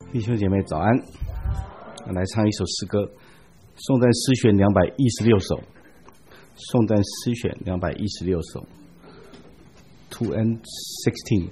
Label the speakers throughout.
Speaker 1: 弟兄姐妹早安，来唱一首诗歌，颂赞诗选216首，颂赞诗选216首 2and16。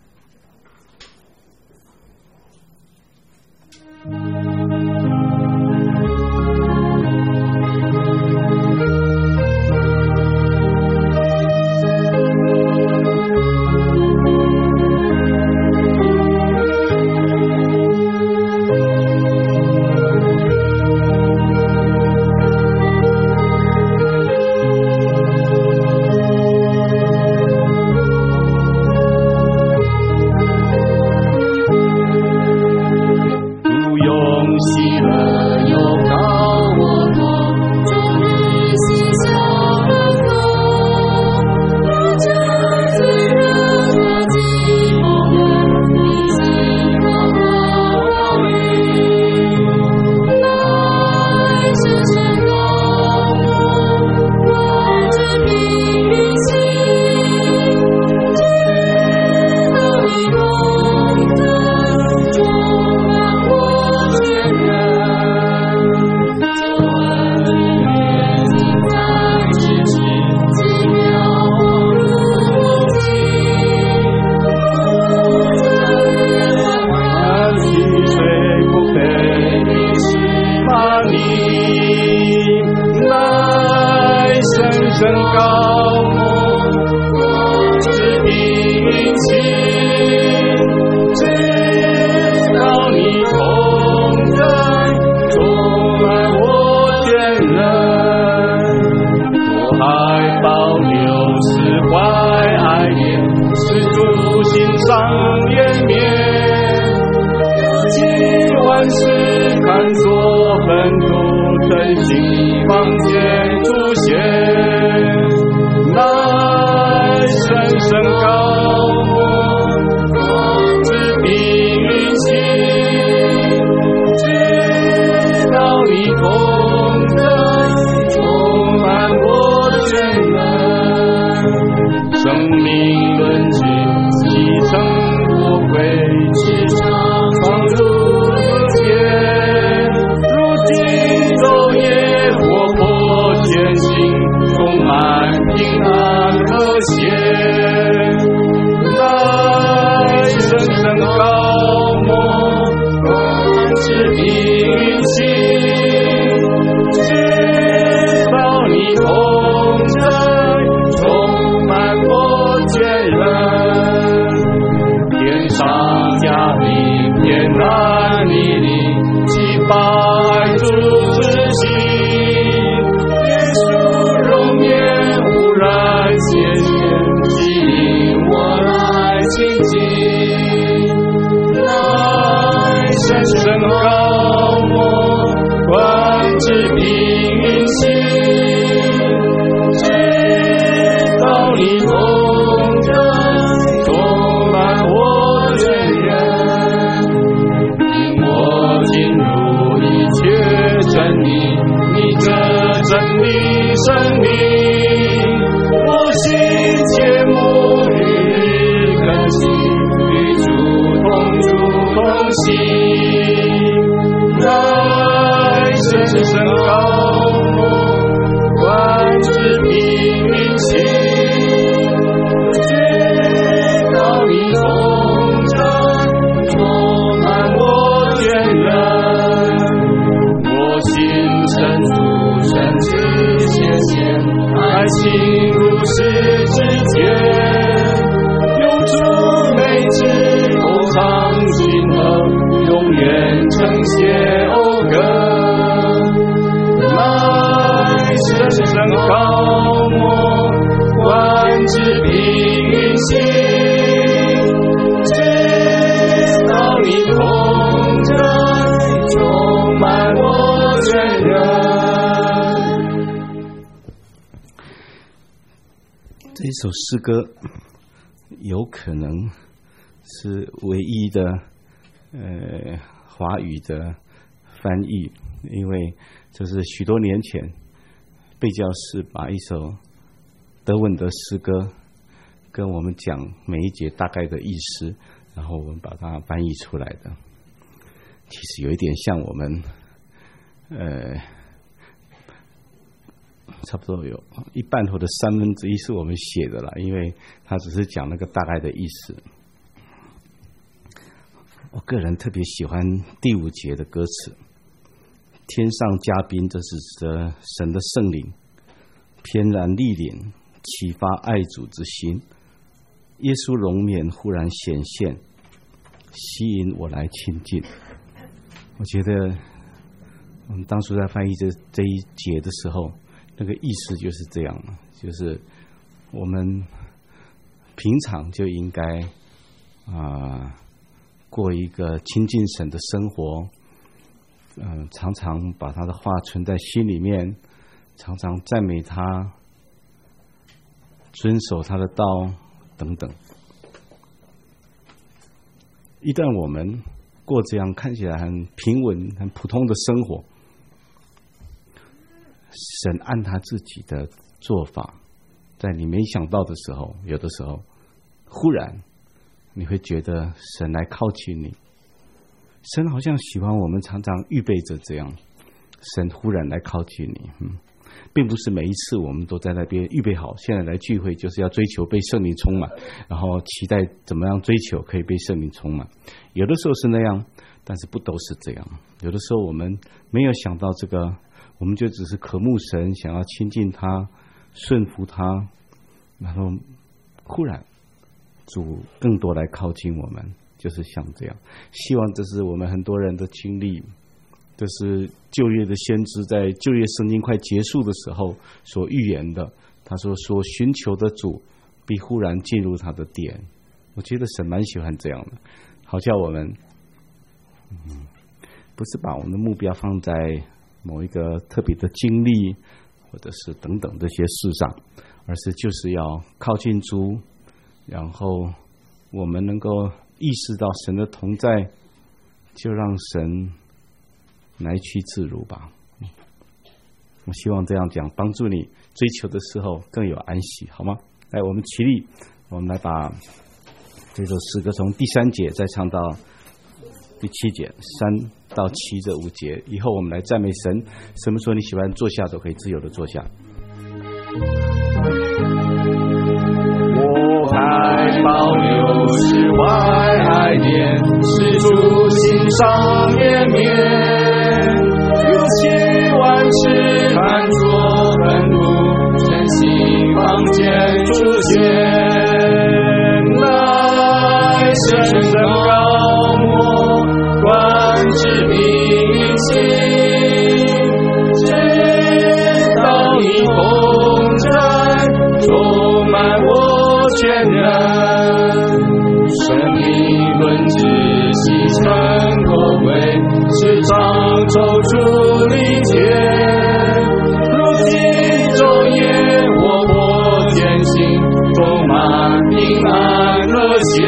Speaker 1: 这首诗歌有可能是唯一的华语的翻译，因为这是许多年前贝教士把一首德文的诗歌跟我们讲每一节大概的意思，然后我们把它翻译出来的。 其实有一点像我们，差不多有一半或者1/3是我们写的啦，因为他只是讲那个大概的意思。我个人特别喜欢第5节的歌词：天上嘉宾，这是指的神的圣灵，翩然莅临，启发爱主之心。耶稣容颜忽然显现，吸引我来亲近。我觉得我们当初在翻译这一节的时候，那个意思就是这样，就是我们平常就应该过一个亲近神的生活，常常把他的话存在心里面，常常赞美他，遵守他的道等等。一旦我们过这样看起来很平稳、很普通的生活，神按他自己的做法，在你没想到的时候，有的时候忽然你会觉得神来靠近你。神好像喜欢我们常常预备着这样，神忽然来靠近你。并不是每一次我们都在那边预备好，现在来聚会就是要追求被圣灵充满，然后期待怎么样追求可以被圣灵充满。有的时候是那样，但是不都是这样。有的时候我们没有想到这个，我们就只是渴慕神，想要亲近他，顺服他，然后忽然主更多来靠近我们，就是像这样。希望这是我们很多人的经历，这是旧约的先知在旧约圣经快结束的时候所预言的。他说寻求的主必忽然进入他的殿。我觉得神蛮喜欢这样的，好叫我们不是把我们的目标放在某一个特别的经历或者是等等这些事上，而是就是要靠近主，然后我们能够意识到神的同在，就让神来去自如吧。我希望这样讲帮助你追求的时候更有安息，好吗？来，我们起立，我们来把这首诗歌从第3节再唱到第7节，3到7这5节，以后我们来赞美神。什么时候你喜欢坐下都可以自由的坐下。
Speaker 2: 我还保留世外爱恋，是主心上面面，有7万尺看作愤怒，真心房间出现，来神的高莫观之明心，直到你同在充满我全人，生命论之细成口味，时常抽出理解，如今昼夜活泼前行，充满平安和谐，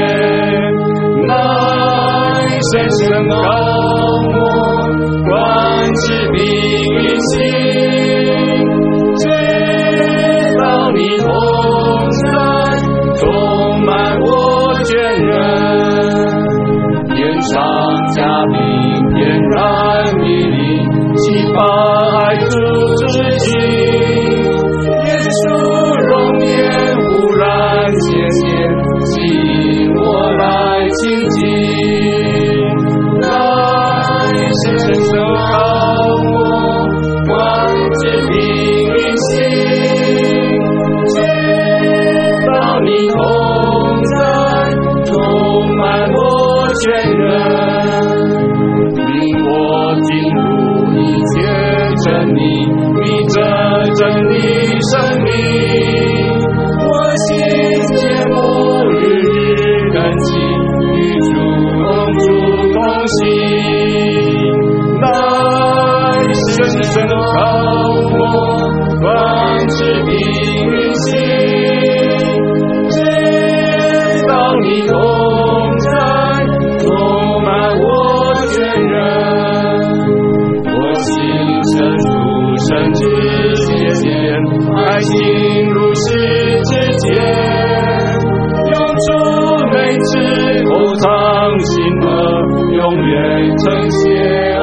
Speaker 2: 乃神圣高莫观之明心，直到你同在充满我全人，天上嘉宾翩然莅临，启发爱主之心，耶稣容颜忽然显现，吸引我来亲近，来神圣高莫观之明心，直到你同在充满我全人，领我进入一切真理，你这真理生命，我心切慕日日更新，与主同住同行，来神圣高莫观之明心，直到你同在充满我全人，我心深入神之界限，爱心如是之间，用主美智厚藏心和永远称谢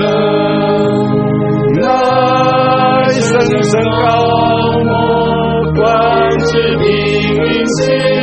Speaker 2: 歌，乃深深高莫观之平行。